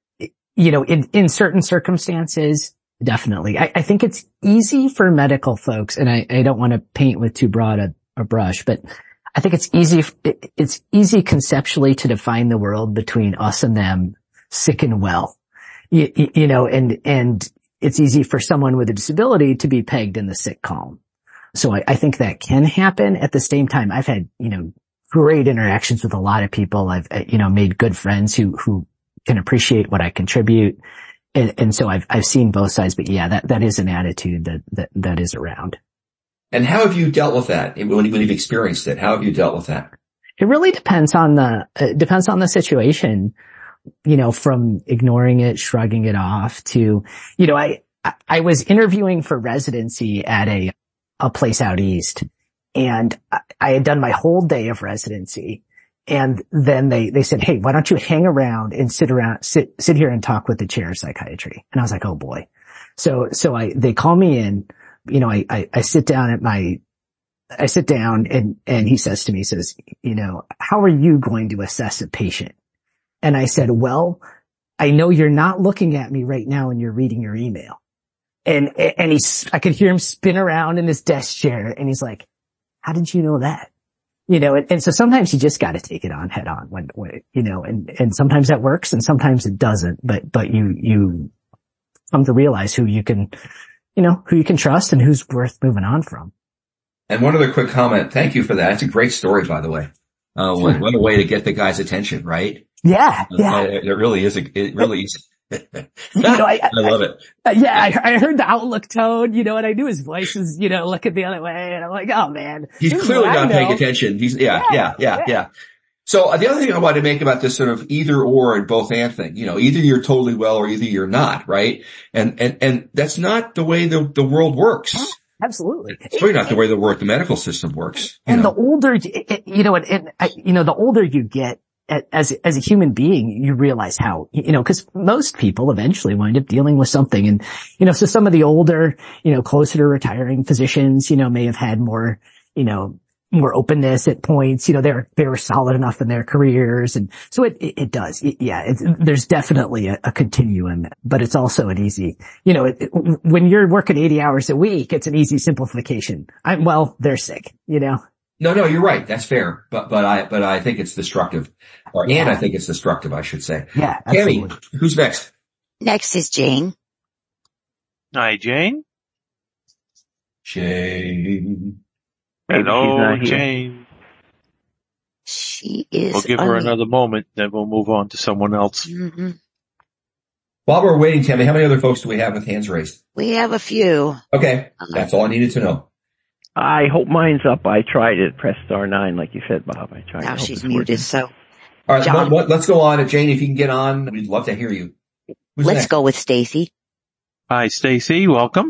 You know, in, in certain circumstances, definitely. I, I think it's easy for medical folks, and I, I don't want to paint with too broad a, a brush, but I think it's easy, it, it's easy conceptually to define the world between us and them, sick and well. You, you know, and, and it's easy for someone with a disability to be pegged in the sick column. So I, I think that can happen. At the same time, I've had, you know, great interactions with a lot of people. I've, you know, made good friends who, who can appreciate what I contribute. And, and so I've, I've seen both sides, but yeah, that, that is an attitude that, that, that is around. And how have you dealt with that when, when you've experienced it? How have you dealt with that? It really depends on the, it depends on the situation, you know, from ignoring it, shrugging it off to, you know, I, I was interviewing for residency at a, a place out east, and I, I had done my whole day of residency. And then they, they said, hey, why don't you hang around and sit around, sit, sit here and talk with the chair of psychiatry? And I was like, oh boy. So, so I, they call me in, you know, I, I, I sit down at my, I sit down and, and he says to me, he says, you know, how are you going to assess a patient? And I said, well, I know you're not looking at me right now and you're reading your email. And, and he's, I could hear him spin around in his desk chair and he's like, how did you know that? You know, and, and so sometimes you just got to take it on head on when, when, you know, and, and sometimes that works and sometimes it doesn't, but, but you, you come to realize who you can, you know, who you can trust and who's worth moving on from. And one other quick comment. Thank you for that. It's a great story, by the way. Uh, what, what a way to get the guy's attention, right? Yeah. Yeah. Uh, it, it really is. A, it really is. You know, I, I love it. I, yeah, I, I heard the outlook tone, you know, and I knew his voice was, you know, looking the other way, and I'm like, oh man. He's clearly not paying attention. He's, yeah, yeah, yeah, yeah. yeah. So uh, the other thing I wanted to make about this sort of either or and both and thing, you know, either you're totally well or either you're not, right? And, and, and that's not the way the, the world works. Absolutely. It's really not the way the work, the medical system works. And know? the older, you know, and, and I, you know, the older you get, as, as a human being, you realize how, you know, cause most people eventually wind up dealing with something. And, you know, so some of the older, you know, closer to retiring physicians, you know, may have had more, you know, more openness at points, you know, they're, they were solid enough in their careers. And so it, it, it does. It, yeah. It's, there's definitely a, a continuum, but it's also an easy, you know, it, it, when you're working eighty hours a week, it's an easy simplification. I'm, well, they're sick, you know? No, no, you're right. That's fair. But, but I, but I think it's destructive. Or, Yeah. and I think it's destructive, I should say. Yeah. Tammy, Absolutely. who's next? Next is Jane. Hi, Jane. Jane. Maybe she's Hello, not here. Jane. She is. We'll give her unmuted. another moment, then we'll move on to someone else. Mhm. While we're waiting, Tammy, how many other folks do we have with hands raised? We have a few. Okay. That's all I needed to know. I hope mine's up. I tried it. Press star nine, like you said, Bob. I tried. I Now hope she's it's muted, working. so All right. John. What, what, let's go on. Jane, if you can get on, we'd love to hear you. Who's let's next? go with Stacy. Hi, Stacy. Welcome.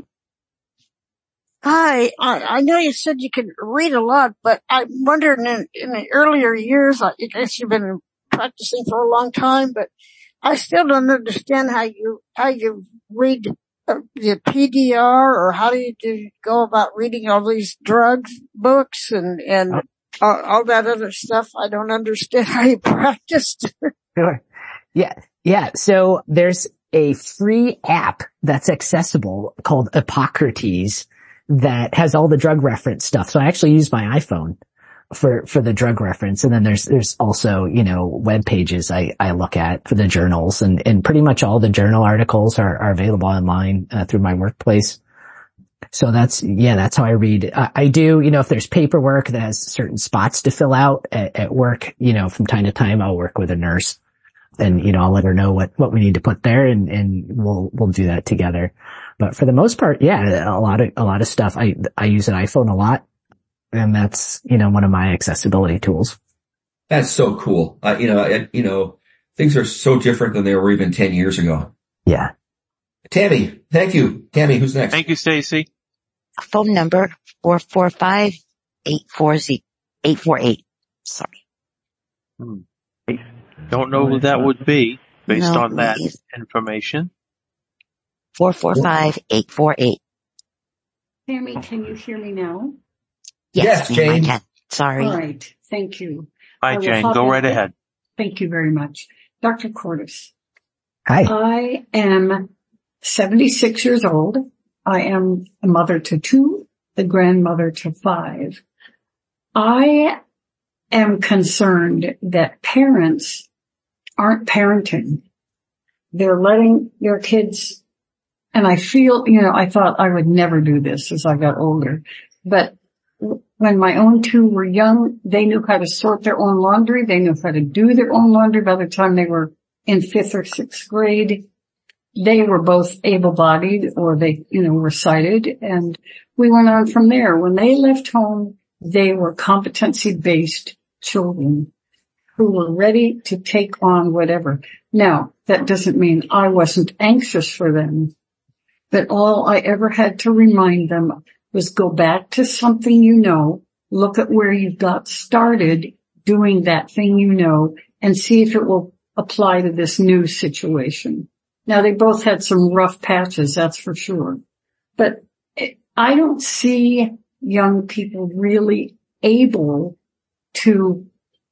Hi, I, I know you said you could read a lot, but I'm wondering in, in the earlier years, I guess you've been practicing for a long time, but I still don't understand how you, how you read uh, the P D R, or how do you do, go about reading all these drugs books and, and all, all that other stuff. I don't understand how you practiced. Sure. Yeah. Yeah. So there's a free app that's accessible called Hippocrates that has all the drug reference stuff. So I actually use my iPhone. for, for the drug reference. And then there's, there's also, you know, web pages I, I look at for the journals, and, and pretty much all the journal articles are, are available online uh, through my workplace. So that's, yeah, that's how I read. I, I do, you know, if there's paperwork that has certain spots to fill out at, at work, you know, from time to time, I'll work with a nurse and, you know, I'll let her know what, what we need to put there, and, and we'll, we'll do that together. But for the most part, yeah, a lot of, a lot of stuff. I, I use an iPhone a lot, and that's, you know, one of my accessibility tools. That's so cool. Uh, you know, it, you know, things are so different than they were even ten years ago. Yeah. Tammy, thank you. Tammy, who's next? Thank you, Stacy. Phone number four four five, eight four eight. Sorry. Hmm. Don't know who that would be based No, on that please. information. four four five, eight four eight. Tammy, can you hear me now? Yes, Yes, ma'am, Jane. I can. Sorry. All right. Thank you. Hi, I will Jane. hop Go in. right ahead. Thank you very much. Doctor Cordes, Hi. I am seventy-six years old. I am a mother to two, the grandmother to five. I am concerned that parents aren't parenting. They're letting their kids, and I feel, you know, I thought I would never do this as I got older, but when my own two were young, they knew how to sort their own laundry. They knew how to do their own laundry by the time they were in fifth or sixth grade. They were both able-bodied, or they, you know, were sighted, and we went on from there. When they left home, they were competency-based children who were ready to take on whatever. Now, that doesn't mean I wasn't anxious for them, but all I ever had to remind them was go back to something you know, look at where you got started doing that thing you know, and see if it will apply to this new situation. Now, they both had some rough patches, that's for sure. But I don't see young people really able to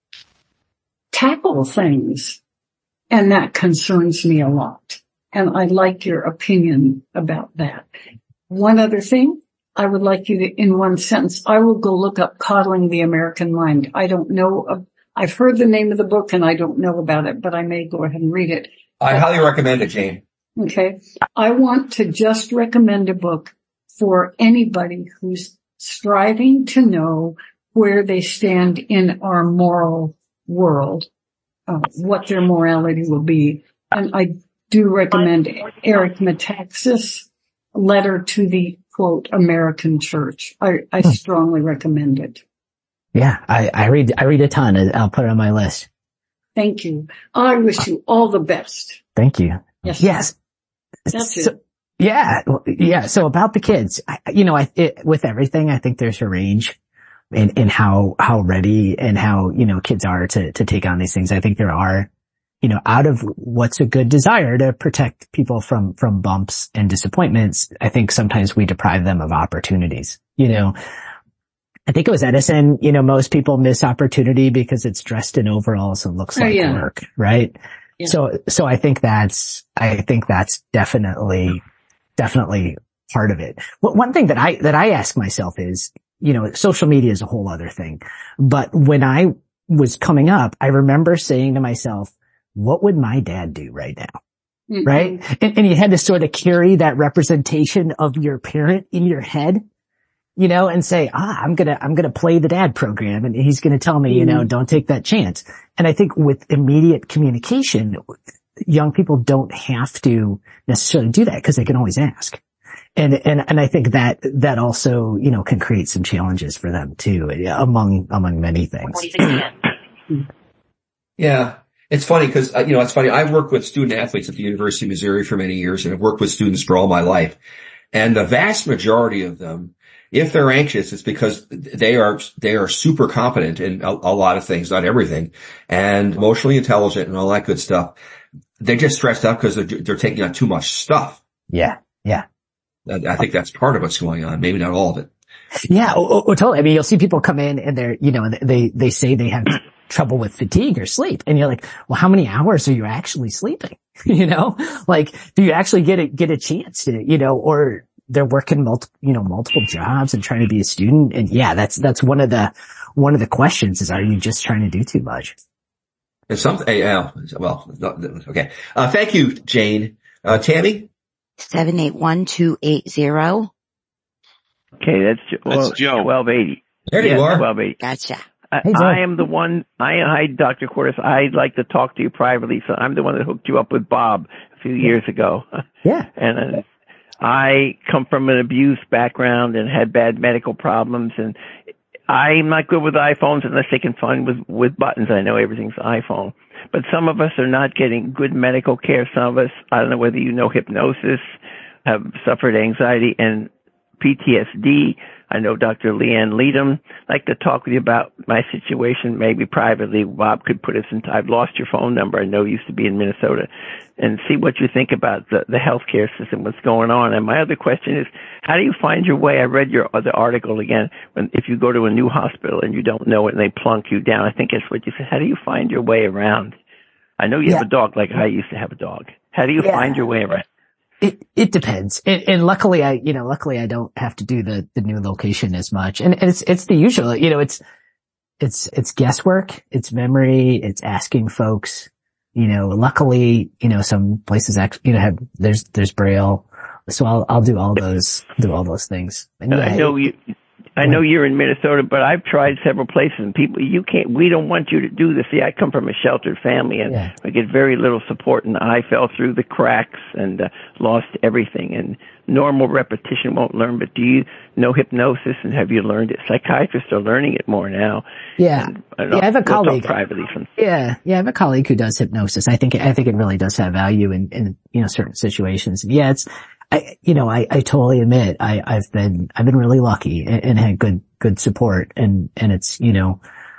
tackle things. And that concerns me a lot. And I'd like your opinion about that. One other thing, I would like you to, in one sentence, I will go look up Coddling the American Mind. I don't know, I've heard the name of the book and I don't know about it, but I may go ahead and read it. I highly recommend it, Jane. Okay. I want to just recommend a book for anybody who's striving to know where they stand in our moral world, uh, what their morality will be. And I do recommend Eric Metaxas' Letter to the, quote, American Church. I, I strongly recommend it. Yeah, I, I read, I read a ton. I'll put it on my list. Thank you. I wish you all the best. Thank you. Yes. Yes. That's so, it. Yeah. Yeah. So about the kids, I, you know, I, it, with everything, I think there's a range in, in how, how ready and how, you know, kids are to, to take on these things. I think there are, you know, out of what's a good desire to protect people from, from bumps and disappointments, I think sometimes we deprive them of opportunities. You know, I think it was Edison, you know, most people miss opportunity because it's dressed in overalls and looks Oh, like yeah. work, right? Yeah. So, so I think that's, I think that's definitely, definitely part of it. Well, one thing that I, that I ask myself is, you know, social media is a whole other thing, but when I was coming up, I remember saying to myself, what would my dad do right now? Mm-hmm. Right? And, and you had to sort of carry that representation of your parent in your head, you know, and say, ah, I'm gonna, I'm gonna play the dad program and he's gonna tell me, mm-hmm. you know, don't take that chance. And I think with immediate communication, young people don't have to necessarily do that because they can always ask. And, and, and I think that, that also, you know, can create some challenges for them too, among, among many things. Yeah. It's funny because, you know, it's funny. I've worked with student athletes at the University of Missouri for many years, and I've worked with students for all my life. And the vast majority of them, if they're anxious, it's because they are, they are super competent in a, a lot of things, not everything, and emotionally intelligent and all that good stuff. They get stressed out because they're, they're taking on too much stuff. Yeah. Yeah. I think that's part of what's going on. Maybe not all of it. Yeah. Oh, oh, totally. I mean, you'll see people come in and they're, you know, they, they say they have trouble with fatigue or sleep. And you're like, well, how many hours are you actually sleeping? You know, like, do you actually get a, get a chance to, you know, or they're working multiple, you know, multiple jobs and trying to be a student. And yeah, that's, that's one of the, one of the questions is, are you just trying to do too much? And some, yeah, well, okay. Uh, thank you, Jane. Uh, Tammy? seven eight one, two eight zero. Okay, that's, well, That's Joe. twelve eighty. There yeah, you are. twelve eighty. Gotcha. I, Hey, Joe. I am the one, I, hi, Doctor Cordes. I'd like to talk to you privately. So I'm the one that hooked you up with Bob a few years ago. Yeah. And uh, I come from an abuse background and had bad medical problems. And I'm not good with iPhones unless they can find with, with buttons. I know everything's iPhone. But some of us are not getting good medical care. Some of us, I don't know whether you know hypnosis, have suffered anxiety and P T S D. I know Doctor Leanne Leadham. I'd like to talk with you about my situation, maybe privately. Bob could put us in. I've lost your phone number. I know you used to be in Minnesota, and see what you think about the, the healthcare system, what's going on. And my other question is, how do you find your way? I read your other article again. When if you go to a new hospital and you don't know it and they plunk you down, I think that's what you said. How do you find your way around? I know you Yeah. have a dog like I used to have a dog. How do you Yeah. find your way around? It, it depends. And, and luckily I, you know, luckily I don't have to do the, the new location as much. And, and it's, it's the usual, you know, it's, it's, it's guesswork, it's memory, it's asking folks, you know, luckily, you know, some places actually, you know, have, there's, there's Braille. So I'll, I'll do all those, do all those things. And yeah, I know you, I know you're in Minnesota, but I've tried several places and people, you can't, we don't want you to do this. See, I come from a sheltered family and Yeah. I get very little support and I fell through the cracks and uh, lost everything, and normal repetition won't learn. But do you know hypnosis and have you learned it? Psychiatrists are learning it more now. Yeah. And, and Yeah, I have a we'll talk colleague. privately from, Yeah. Yeah. I have a colleague who does hypnosis. I think, I think it really does have value in, in, you know, certain situations. Yeah. It's, I, you know, I, I totally admit I, I've been, I've been really lucky and, and had good, good support, and, and it's, you know,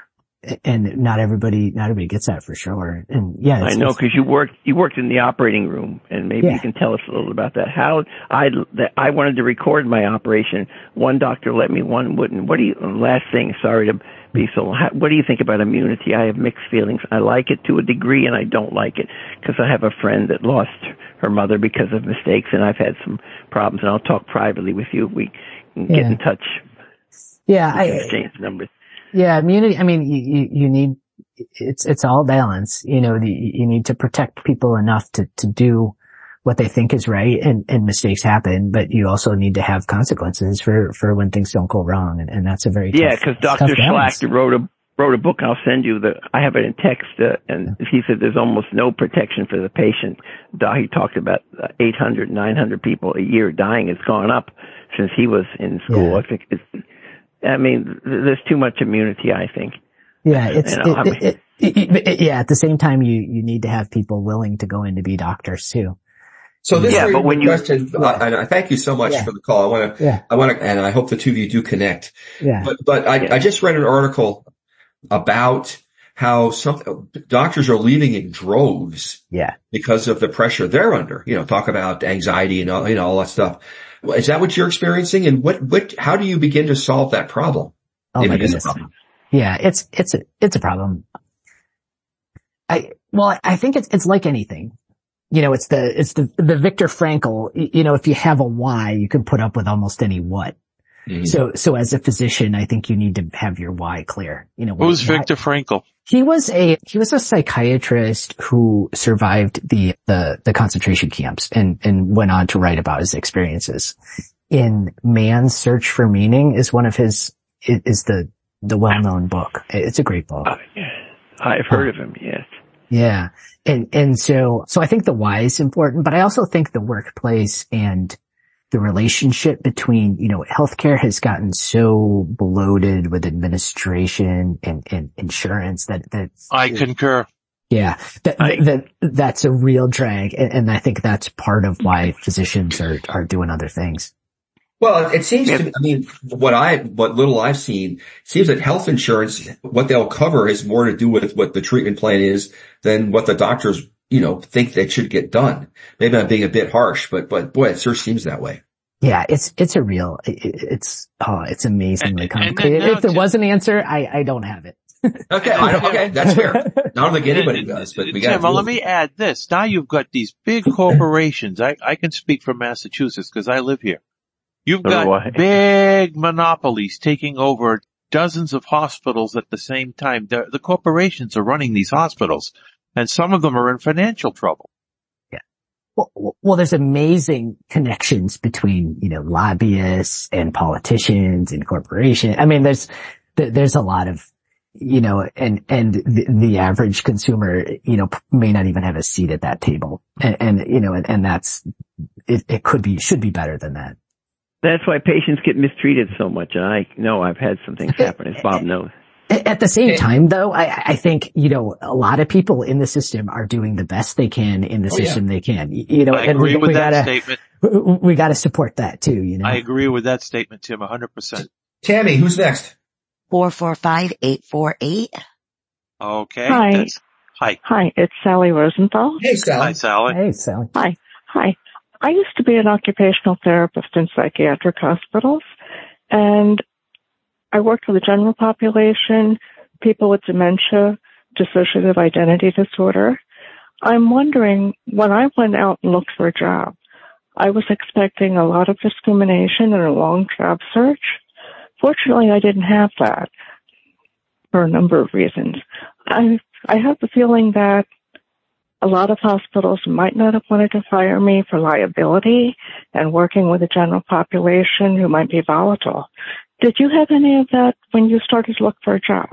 and not everybody, not everybody gets that for sure. And yeah, it's, I know, it's, because you worked you worked in the operating room, and maybe Yeah. you can tell us a little about that. How I that I wanted to record my operation. One doctor let me, one wouldn't. What do you? Last thing, sorry to be so. How, what do you think about immunity? I have mixed feelings. I like it to a degree, and I don't like it because I have a friend that lost her mother because of mistakes, and I've had some problems. And I'll talk privately with you if we can get Yeah. in touch. yeah, We I, can exchange numbers. yeah, immunity. I mean, you, you, you need, it's, it's all balance. You know, the, you need to protect people enough to, to do what they think is right, and, and mistakes happen, but you also need to have consequences for, for when things don't go wrong. And, and that's a very Yeah, tough, because tough Doctor balance. Schlachter wrote a wrote a book. I'll send you the. I have it in text, uh, and he said there's almost no protection for the patient. Uh, He talked about uh, eight hundred, nine hundred people a year dying. It's gone up since he was in school. Yeah. I think it's. I mean, th- there's too much immunity, I think. Yeah, it's, You know, I it, mean- it, it, it, it, yeah, at the same time, you, you need to have people willing to go in to be doctors too. So this Yeah, is but a when you- question, uh, and I thank you so much Yeah. for the call. I want to, Yeah. I want to, and I hope the two of you do connect. Yeah. But, but I, Yeah. I just read an article about how some doctors are leaving in droves Yeah. because of the pressure they're under. You know, talk about anxiety and all, you know, all that stuff. Is that what you're experiencing? And what, what, how do you begin to solve that problem? Oh If my it is a goodness. problem. Yeah, it's, it's a, it's a problem. I, well, I think it's, it's like anything. You know, it's the, it's the, the Viktor Frankl, y- you know, if you have a why, you can put up with almost any what. Mhm. So, so as a physician, I think you need to have your why clear. You know, Who's why- Viktor Frankl? He was a, he was a psychiatrist who survived the, the, the concentration camps and, and went on to write about his experiences. In Man's Search for Meaning is one of his, is the, the well-known book. It's a great book. Uh, yeah. I've heard of him. Yes. Yeah. And, and so, so I think the why is important, but I also think the workplace and the relationship between, you know, healthcare has gotten so bloated with administration and, and insurance that, that. I concur. Yeah. That, I- that, that's a real drag. And, and I think that's part of why physicians are, are doing other things. Well, it seems Yeah. to me, I mean, what I, what little I've seen, seems that health insurance, what they'll cover is more to do with what the treatment plan is than what the doctors, you know, think that should get done. Maybe I'm being a bit harsh, but, but boy, it sure seems that way. Yeah, it's, it's a real, it, it's, oh, it's amazingly And- and then complicated. now If there to- was an answer, I, I don't have it. Okay, I don't, okay, that's fair. I don't think anybody does, but we got Tim, well, let me add this. Now you've got these big corporations. I, I can speak from Massachusetts because I live here. You've So do got I. big monopolies taking over dozens of hospitals at the same time. The, the corporations are running these hospitals, and some of them are in financial trouble. Yeah. Well, well, there's amazing connections between, you know, lobbyists and politicians and corporations. I mean, there's, there's a lot of, you know, and, and the, the average consumer, you know, may not even have a seat at that table. And, and you know, and, and that's, it, it could be, should be better than that. That's why patients get mistreated so much. And I know I've had some things happen, as Bob knows. At the same time, though, I, I think, you know, a lot of people in the system are doing the best they can in the oh, system yeah. they can. You know, I and agree we, with we that gotta, statement. we gotta support that too, you know. I agree with that statement, Tim, one hundred percent. Tammy, who's next? four four five, eight four eight. Okay. Hi. That's, hi. Hi, it's Sally Rosenthal. Hey, Sally. Hi, Sally. Hey, Sally. Hi. Hi. I used to be an occupational therapist in psychiatric hospitals, and I worked with the general population, people with dementia, dissociative identity disorder. I'm wondering, when I went out and looked for a job, I was expecting a lot of discrimination and a long job search. Fortunately, I didn't have that for a number of reasons. I I have the feeling that a lot of hospitals might not have wanted to hire me for liability and working with the general population who might be volatile. Did you have any of that when you started to look for a job?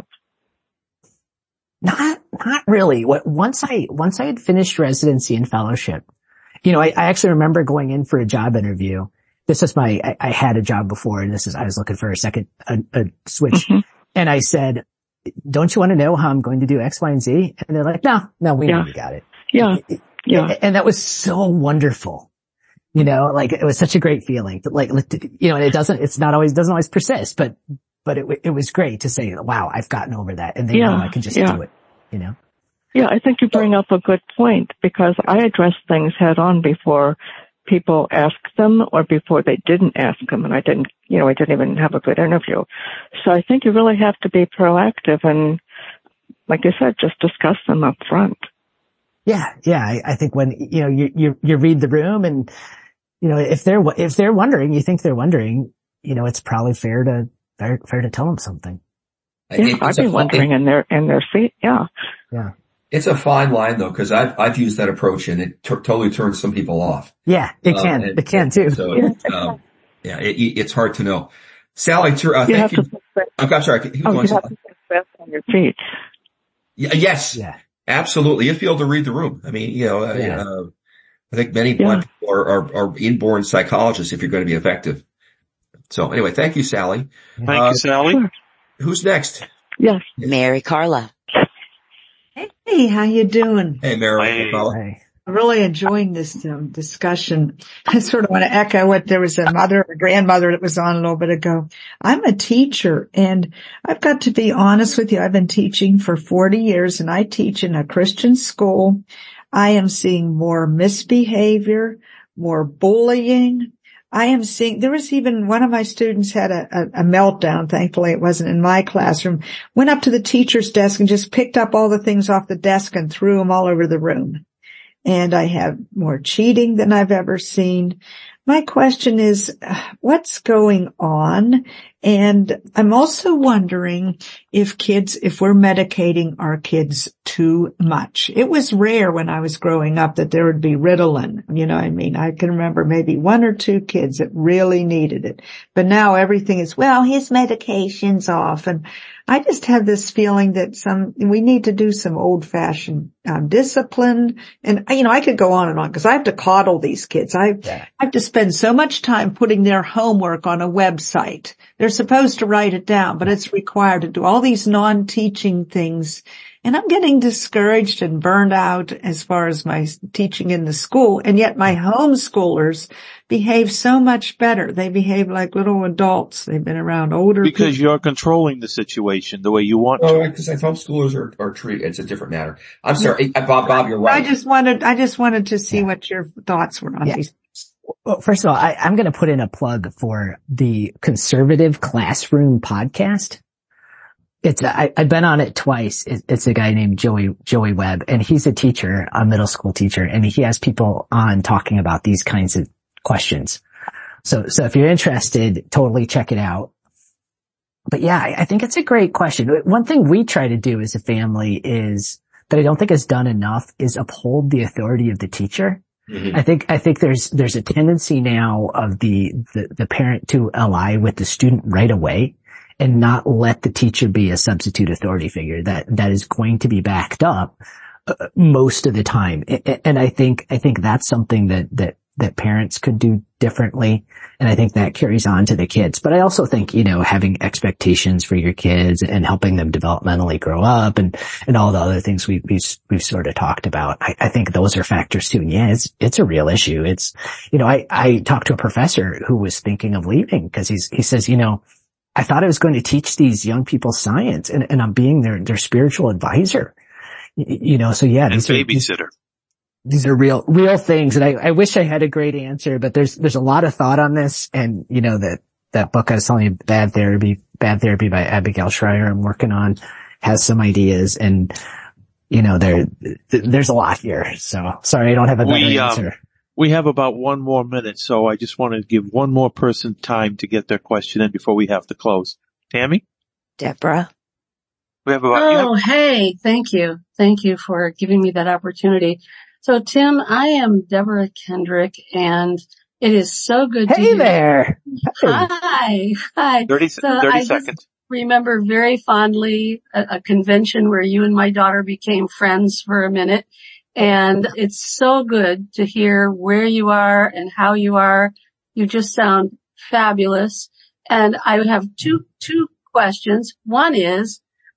Not, not really. What, once I, once I had finished residency and fellowship, you know, I, I actually remember going in for a job interview. This is my, I, I had a job before, and this is, I was looking for a second, a, a switch. Mm-hmm. And I said, don't you want to know how I'm going to do X, Y, and Z? And they're like, no, no, we yeah. know we got it. Yeah. Yeah. And that was so wonderful. You know, like it was such a great feeling. Like, you know, and it doesn't, it's not always, doesn't always persist, but, but it, it was great to say, wow, I've gotten over that. And they yeah. know I can just yeah. do it, you know? Yeah, I think you bring up a good point, because I address things head on before people ask them or before they didn't ask them, and I didn't, you know, I didn't even have a good interview. So I think you really have to be proactive and, like I said, just discuss them up front. Yeah, yeah. I, I think when, you know, you, you, you read the room, and, you know, if they're, if they're wondering, you think they're wondering, you know, it's probably fair to, fair, fair to tell them something. Yeah, I'd be wondering in their, in their seat. Yeah. Yeah. It's a fine line though, cause I've, I've used that approach, and it t- totally turns some people off. Yeah, it um, can. and, it can too. So, um, yeah, it, it's hard to know. Sally, uh, you thank have you. To oh, I'm sorry. Who oh, you wants have to to put best on your feet. Yeah, yes. Yeah. Absolutely. You have to be able to read the room. I mean, you know, Yeah. uh, I think many Yeah. blind people are, are, are inborn psychologists if you're going to be effective. So anyway, thank you, Sally. Thank uh, you, Sally. Sure. Who's next? Yes. Mary Carla. Hey, how you doing? Hey, Mary. Hey. Hey. I'm really enjoying this um, discussion. I sort of want to echo what there was a mother, a grandmother that was on a little bit ago. I'm a teacher, and I've got to be honest with you. I've been teaching for forty years, and I teach in a Christian school. I am seeing more misbehavior, more bullying. I am seeing, there was even one of my students had a, a, a meltdown. Thankfully, it wasn't in my classroom. Went up to the teacher's desk and just picked up all the things off the desk and threw them all over the room. And I have more cheating than I've ever seen. My question is, what's going on? And I'm also wondering if kids, if we're medicating our kids too much. It was rare when I was growing up that there would be Ritalin. You know what I mean? I can remember maybe one or two kids that really needed it. But now everything is, well, his medication's off. And I just have this feeling that some, we need to do some old fashioned um, discipline. And, you know, I could go on and on because I have to coddle these kids. I, Yeah. I have to spend so much time putting their homework on a website. They're supposed to write it down, but it's required to do all these non-teaching things. And I'm getting discouraged and burned out as far as my teaching in the school. And yet my homeschoolers behave so much better. They behave like little adults. They've been around older Because people. you're controlling the situation the way you want Oh, to. because I homeschoolers are, are treated, it's a different matter. I'm sorry. Hey, Bob, Bob, you're right. I just wanted, I just wanted to see what your thoughts were on Yeah. these. Well, first of all, I, I'm going to put in a plug for the Conservative Classroom podcast. It's, I, I've been on it twice. It, it's a guy named Joey, Joey Webb, and he's a teacher, a middle school teacher, and he has people on talking about these kinds of questions. So, so if you're interested, totally check it out. but yeah, I, I think it's a great question. One thing we try to do as a family is that I don't think is done enough is uphold the authority of the teacher. Mm-hmm. I think, I think there's, there's a tendency now of the, the, the parent to ally with the student right away and not let the teacher be a substitute authority figure that, that is going to be backed up uh, most of the time. And I think, I think that's something that, that, that parents could do differently. And I think that carries on to the kids. But I also think, you know, having expectations for your kids and helping them developmentally grow up and, and all the other things we, we've, we've sort of talked about. I, I think those are factors too. And yeah, it's, it's a real issue. It's, you know, I, I talked to a professor who was thinking of leaving because he's, he says, you know, I thought I was going to teach these young people science and, and I'm being their, their spiritual advisor. You, you know, so yeah. And babysitter. Are, These are real, real things. And I, I wish I had a great answer, but there's, there's a lot of thought on this. And, you know, that, that book I was telling you, Bad Therapy, Bad Therapy by Abigail Shrier, I'm working on, has some ideas. And, you know, there, there's a lot here. So sorry, I don't have a better we, um, answer. We have about one more minute. So I just want to give one more person time to get their question in before we have to close. Tammy? Deborah? We have about, oh, have- hey, thank you. Thank you for giving me that opportunity. So, Tim, I am Deborah Kendrick, and it is so good hey to hear. There. Hi. Hi. thirty, so thirty I seconds. Just remember very fondly a, a convention where you and my daughter became friends for a minute. And it's so good to hear where you are and how you are. You just sound fabulous. And I would have two, two questions. One is,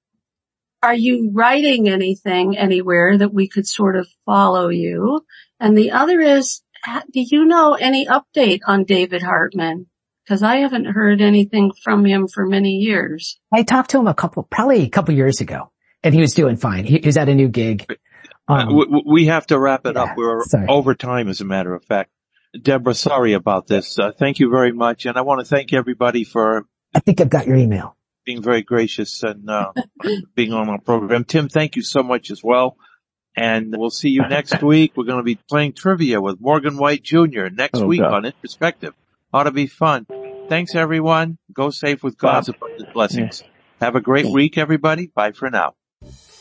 are you writing anything anywhere that we could sort of follow you? And the other is, do you know any update on David Hartman? Because I haven't heard anything from him for many years. I talked to him a couple, probably a couple years ago, and he was doing fine. He, he was at a new gig. Um, we, we have to wrap it yeah, up. We're sorry. over time, as a matter of fact. Deborah, sorry about this. Uh, thank you very much. And I want to thank everybody for I think I've got your email. being very gracious and uh being on our program. Tim, thank you so much as well. And we'll see you next week. We're going to be playing trivia with Morgan White Junior next Oh, week God. on In Perspective. Ought to be fun. Thanks, everyone. Go safe with God's abundant blessings. Have a great week, everybody. Bye for now.